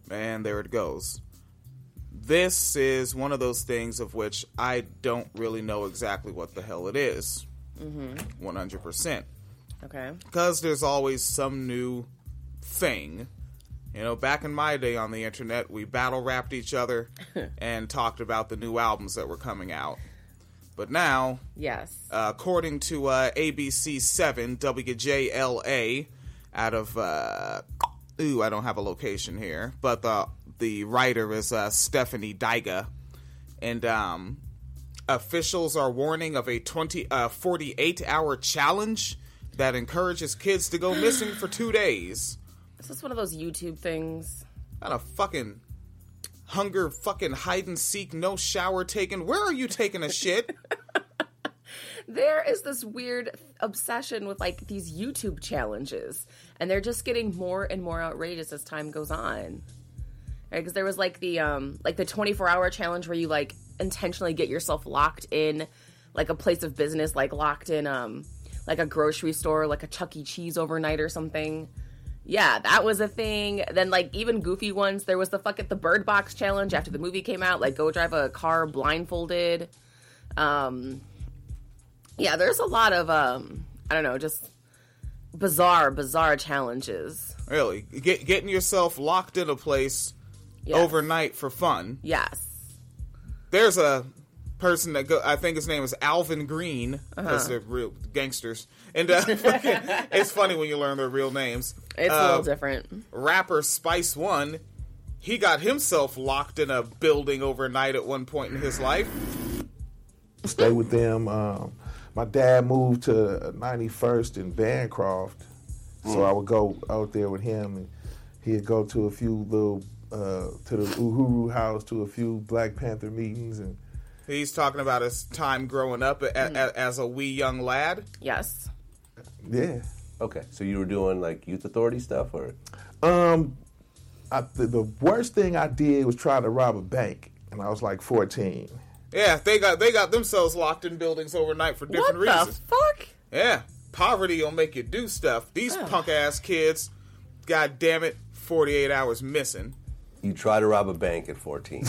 And there it goes. This is one of those things of which I don't really know exactly what the hell it is. 100%. Okay. Because there's always some new thing. You know, back in my day on the internet, we battle-rapped each other and talked about the new albums that were coming out. But now, yes, according to ABC 7 WJLA, out of, I don't have a location here, but the writer is Stephanie Daiga, and officials are warning of a 48-hour challenge that encourages kids to go missing for 2 days. Is this one of those YouTube things? Not a fucking hunger, fucking hide and seek, no shower taken. Where are you taking a shit? There is this weird obsession with, like, these YouTube challenges, and they're just getting more and more outrageous as time goes on. Because there was, like, the 24-hour challenge where you, like, intentionally get yourself locked in, like, a place of business, like, locked in, like, a grocery store, like a Chuck E. Cheese overnight or something. Yeah, that was a thing. Then, like, even goofy ones. There was the Bird Box challenge after the movie came out. Like, go drive a car blindfolded. Yeah, there's a lot of, I don't know, just bizarre challenges. Really? Getting yourself locked in a place overnight for fun. Yes. There's a person that I think his name is Alvin Green. That's the real gangsters. And it's funny when you learn their real names. It's a little different. Rapper Spice One, he got himself locked in a building overnight at one point in his life. Stay with them. My dad moved to 91st in Bancroft, so I would go out there with him, and he'd go to a few little, to the Uhuru House, to a few Black Panther meetings. And he's talking about his time growing up as a wee young lad. Yes. Yeah. Okay, so you were doing, like, youth authority stuff, or? The worst thing I did was try to rob a bank, and I was like 14. Yeah, they got themselves locked in buildings overnight for different reasons. What the fuck? Yeah, poverty will make you do stuff. These punk-ass kids, god damn it, 48 hours missing. You try to rob a bank at 14.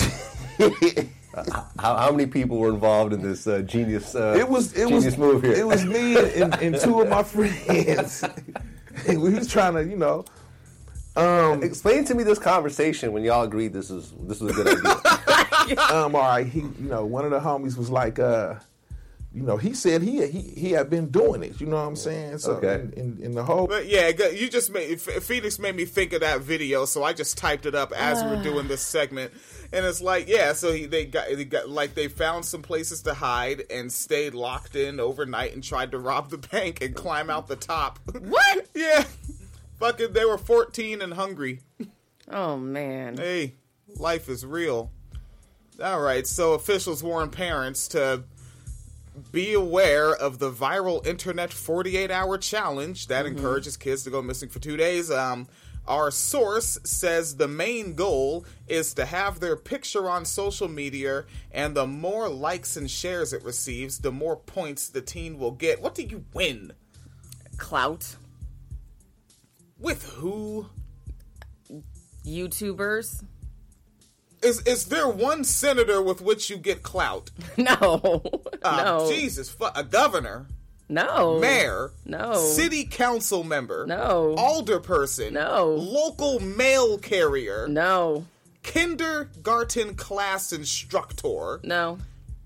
How many people were involved in this genius move here? It was me and two of my friends. We was trying to, explain to me this conversation when y'all agreed this was a good idea. All right, one of the homies was like, he said he had been doing it. You know what I'm saying? So okay. In the whole, but yeah, you just Phoenix made me think of that video, so I just typed it up as we were doing this segment, and it's like, yeah, so they got like they found some places to hide and stayed locked in overnight and tried to rob the bank and climb out the top. What? Yeah, fucking, they were 14 and hungry. Oh man. Hey, life is real. All right, so officials warn parents to be aware of the viral internet 48-hour challenge that encourages kids to go missing for 2 days. Our source says the main goal is to have their picture on social media, and the more likes and shares it receives, the more points the teen will get. What do you win? Clout. With who? YouTubers. Is there one senator with which you get clout? No. No. Jesus, a governor? No. Mayor? No. City council member? No. Alderperson? No. Local mail carrier? No. Kindergarten class instructor? No.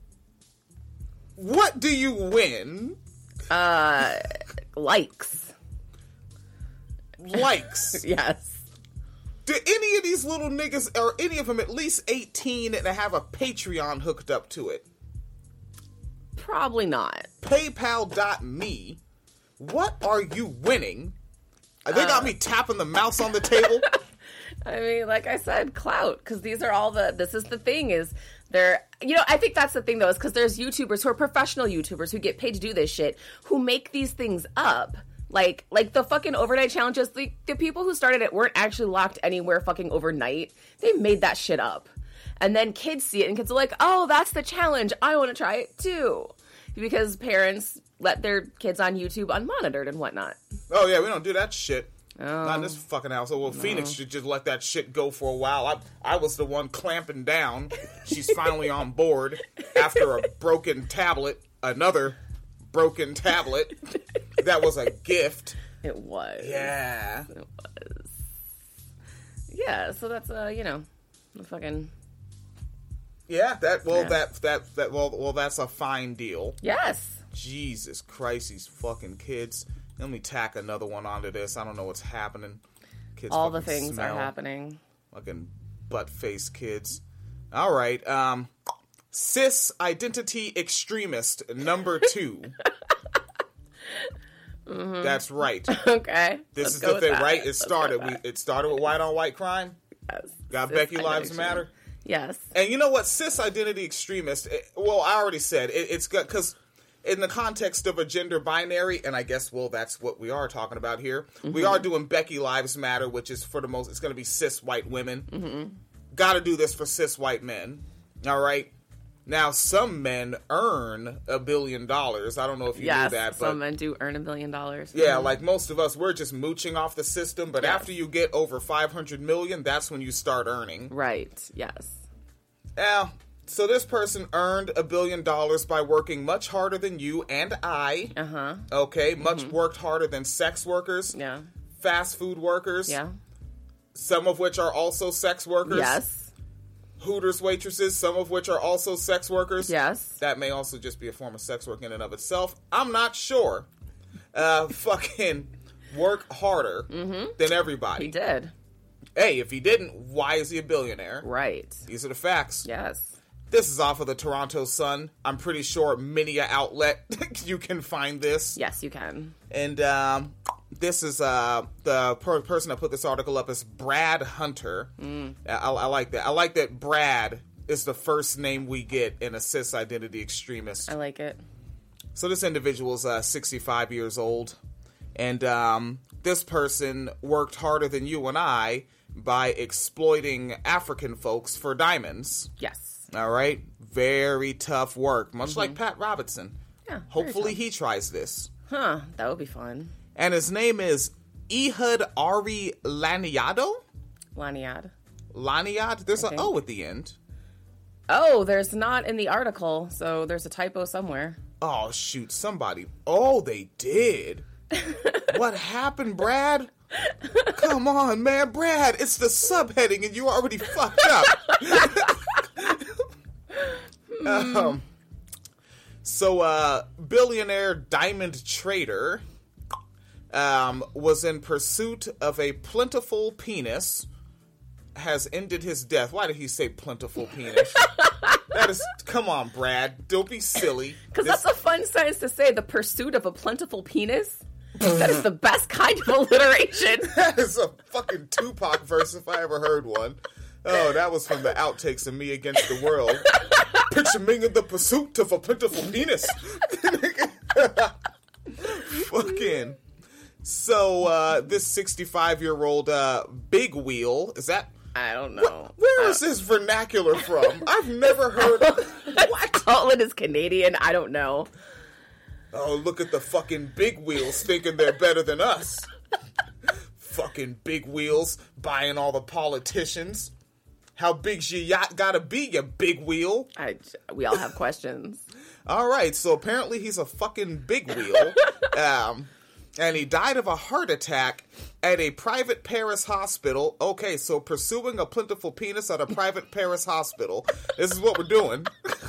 What do you win? Likes. Likes? Yes. Do any of these little niggas, or any of them at least 18 and have a Patreon hooked up to it? Probably not. PayPal.me. What are you winning? They got me tapping the mouse on the table. I mean, like I said, clout, because these are all this is the thing, is they're, I think that's the thing, though, is because there's YouTubers who are professional YouTubers who get paid to do this shit, who make these things up. Like the fucking overnight challenges, the people who started it weren't actually locked anywhere fucking overnight. They made that shit up. And then kids see it, and kids are like, oh, that's the challenge. I want to try it, too. Because parents let their kids on YouTube unmonitored and whatnot. Oh, yeah, we don't do that shit. Not in this fucking house. Well, Phoenix should just let that shit go for a while. I was the one clamping down. She's finally on board after a broken tablet. Another broken tablet. That was a gift. It was. Yeah. It was. Yeah, so that's, the fucking... Yeah, that's a fine deal. Yes. Jesus Christ, these fucking kids. Let me tack another one onto this. I don't know what's happening. Kids All the fucking things smell. are happening. Fucking butt-faced kids. All right. Cis identity extremist number 2. Mm-hmm. That's right. Okay. This is the thing, right? It started with white on white crime. Yes. Got Cis Becky Lives identity. Matter. Yes. And you know what? Cis identity extremist. Well, I already said it's got, because in the context of a gender binary, and I guess, well, that's what we are talking about here. Mm-hmm. We are doing Becky Lives Matter, which is for the most, it's going to be cis white women. Mm-hmm. Got to do this for cis white men. All right. Now, some men earn $1 billion. I don't know if you knew that. But some men do earn $1 billion. Yeah, like most of us, we're just mooching off the system. But after you get over 500 million, that's when you start earning. Right. Yes. Now, so this person earned $1 billion by working much harder than you and I. Uh-huh. Okay, much worked harder than sex workers. Yeah. Fast food workers. Yeah. Some of which are also sex workers. Yes. Hooters waitresses, some of which are also sex workers. Yes. That may also just be a form of sex work in and of itself. I'm not sure. Fucking work harder than everybody. He did. Hey, if he didn't, why is he a billionaire? Right. These are the facts. Yes. This is off of the Toronto Sun. I'm pretty sure many a outlet you can find this. Yes, you can. And this is the person that put this article up is Brad Hunter. I like that. I like that Brad is the first name we get in a cis identity extremist. I like it. So this individual is 65 years old. And this person worked harder than you and I by exploiting African folks for diamonds. Yes. All right? Very tough work. Much like Pat Robertson. Yeah. Hopefully he tries this. Huh. That would be fun. And his name is Ehud Ari Laniado? Laniad. Laniad? There's an O at the end. Oh, there's not in the article, so there's a typo somewhere. Oh, shoot. Somebody. Oh, they did. What happened, Brad? Come on, man. Brad, it's the subheading and you already fucked up. So, billionaire diamond trader was in pursuit of a plentiful penis, has ended his death. Why did he say plentiful penis? That is, come on, Brad. Don't be silly. Because that's a fun sentence to say, the pursuit of a plentiful penis. That is the best kind of alliteration. That is a fucking Tupac verse if I ever heard one. Oh, that was from the outtakes of Me Against the World. Picture me in the pursuit of a plentiful penis. Fucking. So, this 65-year-old Big Wheel, is that... I don't know. Where is this vernacular from? I've never heard... What? Colin is Canadian. I don't know. Oh, look at the fucking big wheels thinking they're better than us. Fucking big wheels buying all the politicians. How big's your yacht gotta be, you big wheel? We all have questions. All right, so apparently he's a fucking big wheel. And he died of a heart attack at a private Paris hospital. Okay, so pursuing a plentiful penis at a private Paris hospital. This is what we're doing.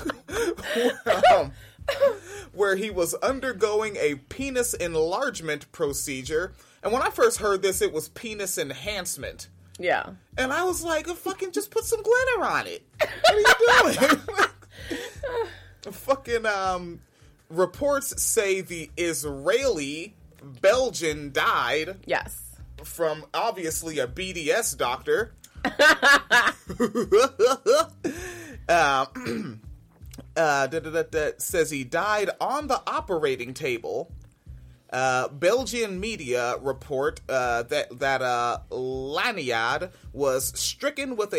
Where he was undergoing a penis enlargement procedure. And when I first heard this, it was penis enhancement. Yeah. And I was like, fucking just put some glitter on it. What are you doing? Fucking, reports say the Israeli Belgian died. Yes. From obviously a BDS doctor. Says he died on the operating table. Belgian media report that Laniad was stricken when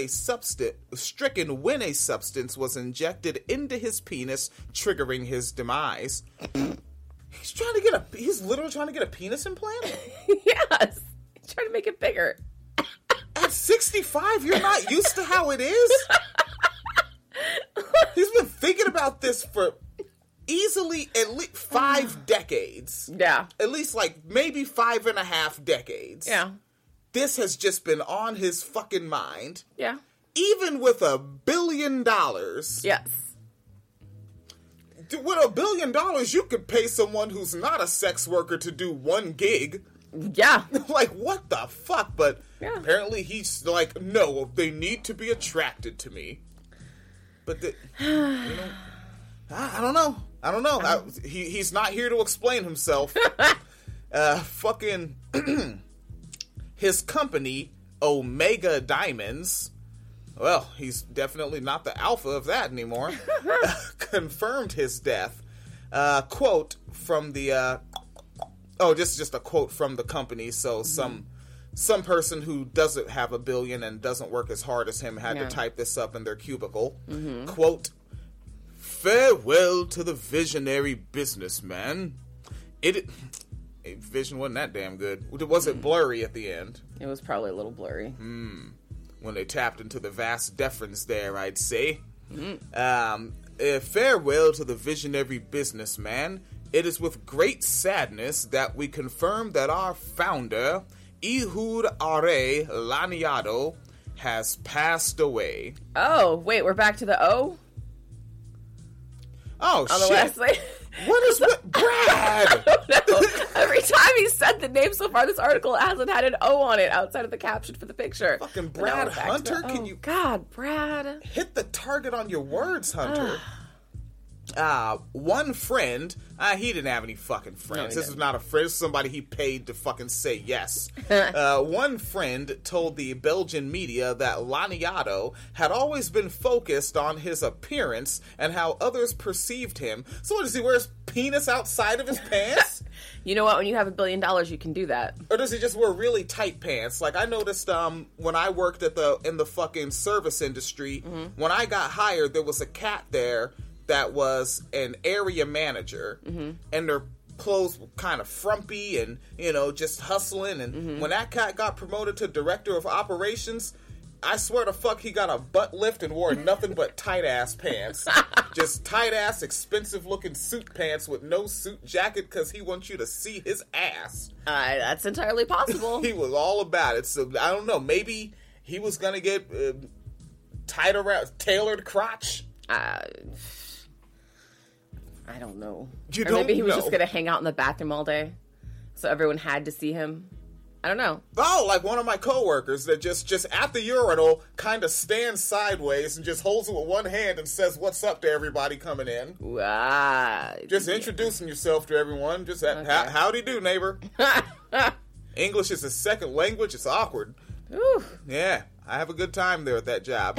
a substance was injected into his penis, triggering his demise. He's literally trying to get a penis implant? Yes. trying to make it bigger. At 65, you're not used to how it is? He's been thinking about this for easily at least 5 decades. Yeah. At least, like, maybe 5.5 decades. Yeah. This has just been on his fucking mind. Yeah. Even with $1 billion. Yes. With $1 billion, you could pay someone who's not a sex worker to do 1 gig. Yeah. Like, what the fuck? But Yeah. apparently he's like, no, they need to be attracted to me. But, I don't know. He's not here to explain himself. Fucking his company, Omega Diamonds, well, he's definitely not the alpha of that anymore, confirmed his death. Quote from the, just a quote from the company, so some person who doesn't have $1 billion and doesn't work as hard as him had to type this up in their cubicle. Quote, farewell to the visionary businessman. Vision wasn't that damn good. Was it blurry at the end? It was probably a little blurry. When they tapped into the vast deference there, I'd say. Farewell to the visionary businessman. It is with great sadness that we confirm that our founder, Ehud Are Laniado, has passed away. Oh, wait, we're back to the O? Oh, On the shit. last name? What is with Brad? No. Every time he said the name so far, this article hasn't had an O on it outside of the caption for the picture. Fucking But now Brad we're back to Hunter? the Can O. you- God, Brad. Hit the target on your words, Hunter. One friend, he didn't have any fucking friends. he This is didn't. not a friend. This is somebody he paid to fucking say yes. One friend told the Belgian media that Laniado had always been focused on his appearance and how others perceived him. So what, does he wear his penis outside of his pants? You know what? When you have $1 billion, you can do that. Or does he just wear really tight pants? Like, I noticed when I worked in the fucking service industry, when I got hired, there was a cat there that was an area manager, and their clothes were kind of frumpy and, just hustling. And when that cat got promoted to director of operations, I swear to fuck, he got a butt lift and wore nothing but tight-ass pants. Just tight-ass, expensive-looking suit pants with no suit jacket because he wants you to see his ass. That's entirely possible. He was all about it. So, I don't know. Maybe he was going to get tailored crotch. I don't know. You Or don't maybe he was know. just going to hang out in the bathroom all day, so everyone had to see him. I don't know. Oh, like one of my coworkers that just at the urinal kind of stands sideways and just holds it with one hand and says what's up to everybody coming in. Just introducing yourself to everyone. Just howdy do, neighbor. English is his second language. It's awkward. Ooh. Yeah, I have a good time there at that job.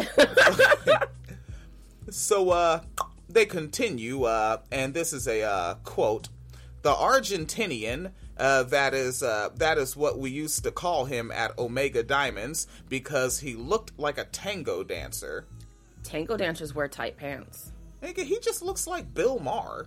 So, they continue, and this is a quote. The Argentinian, that is what we used to call him at Omega Diamonds because he looked like a tango dancer. Tango dancers wear tight pants. Nigga, he just looks like Bill Maher.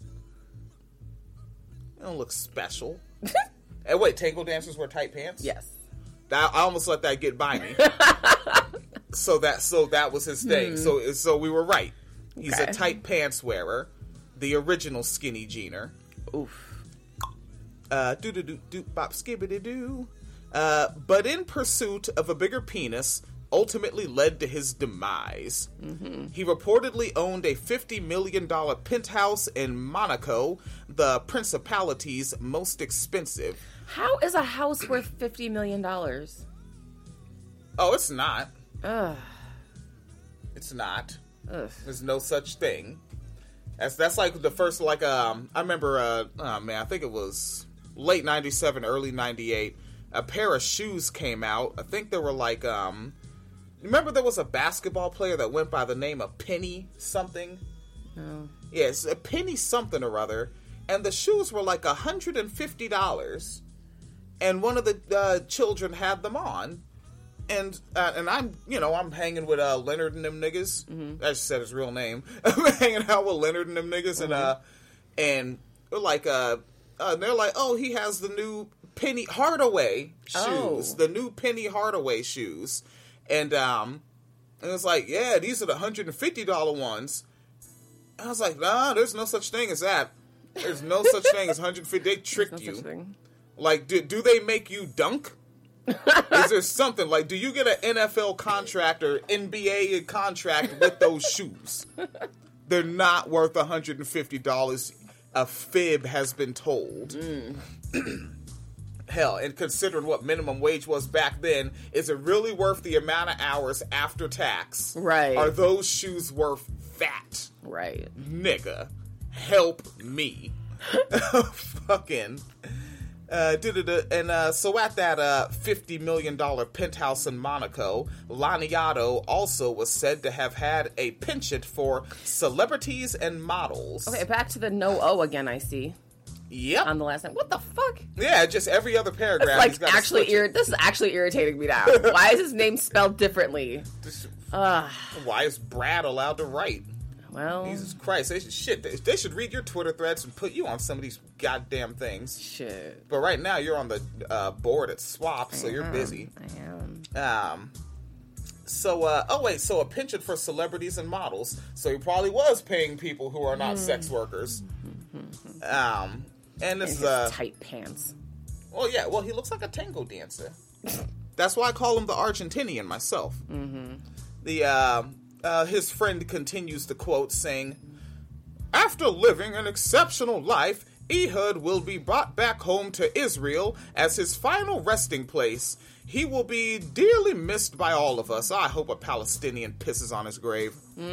He don't look special. Hey, wait, tango dancers wear tight pants? Yes. I almost let that get by me. So that was his thing. So we were right. He's a Okay. tight pants wearer, the original skinny jeaner. Oof. Do bop skibbity doo. But in pursuit of a bigger penis, ultimately led to his demise. He reportedly owned a $50 million penthouse in Monaco, the Principality's most expensive. How is a house worth $50 million? Oh, it's not. Ugh. It's not. Ugh. There's no such thing. That's like the first, like, I remember, I think it was late 97, early 98, a pair of shoes came out. I think they were like, remember there was a basketball player that went by the name of Penny something? No. Yes, a Penny something or other. And the shoes were like $150. And one of the children had them on. And I'm hanging with Leonard and them niggas. I just said his real name. I'm hanging out with Leonard and them niggas, and they're like, oh, he has the new Penny Hardaway shoes, Oh. the new Penny Hardaway shoes, and it was like, yeah, these are the $150 ones. And I was like, nah, there's no such thing as that. There's no such thing as 150. They tricked No you. such thing. Like, do they make you dunk? Is there something like? Do you get an NFL contract or NBA contract with those shoes? They're not worth $150. A fib has been told. Hell, and considering what minimum wage was back then, is it really worth the amount of hours after tax? Right. Are those shoes worth that? Right. Nigga, help me. Fucking. So at that $50 million penthouse in Monaco, Laniato also was said to have had a penchant for celebrities and models. Okay, back to the no O again, I see. Yep. On the last time. What the fuck? Yeah, just every other paragraph. Like, he's gotta actually, switch it. this is actually irritating me now. Why is his name spelled differently? Why is Brad allowed to write? Well, Jesus Christ, they should read your Twitter threads and put you on some of these goddamn things. shit. But right now, you're on the board at Swap, so you're busy. I am. So a penchant for celebrities and models. So he probably was paying people who are not sex workers. And this And is his tight pants. well, yeah, well, he looks like a tango dancer. That's why I call him the Argentinian myself. His friend continues to quote, saying, "After living an exceptional life, Ehud will be brought back home to Israel as his final resting place. He will be dearly missed by all of us." I hope a Palestinian pisses on his grave.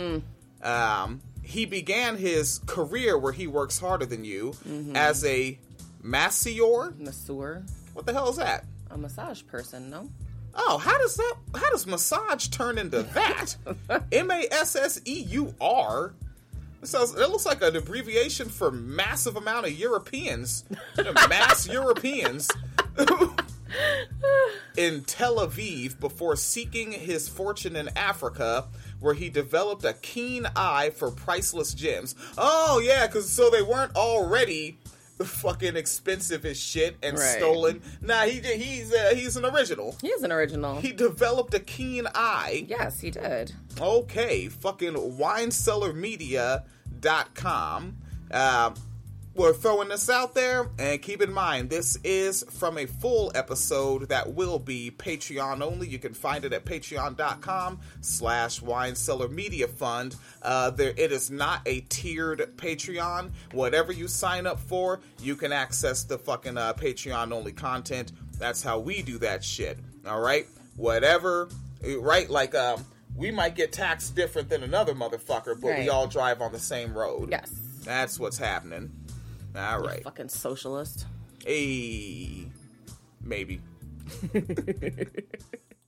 He began his career where he works harder than you as a masseur. Masseur. What the hell is that? A massage person, no? Oh, how does massage turn into that? Masseur. It looks like an abbreviation for massive amount of Europeans. Mass Europeans. In Tel Aviv before seeking his fortune in Africa, where he developed a keen eye for priceless gems. Oh, yeah, so they weren't already fucking expensive as shit and Right. stolen. Nah, he's an original. He is an original. He developed a keen eye. Yes, he did. Okay, fucking winecellarmedia.com. We're throwing this out there, and keep in mind, this is from a full episode that will be Patreon only. You can find it at patreon.com/winecellarmediafund. It is not a tiered Patreon. Whatever you sign up for, you can access the fucking Patreon only content. That's how we do that shit. All right? Whatever, right? Like, we might get taxed different than another motherfucker, but we Right. all drive on the same road. Yes. That's what's happening. All right. Fucking socialist. Hey, maybe.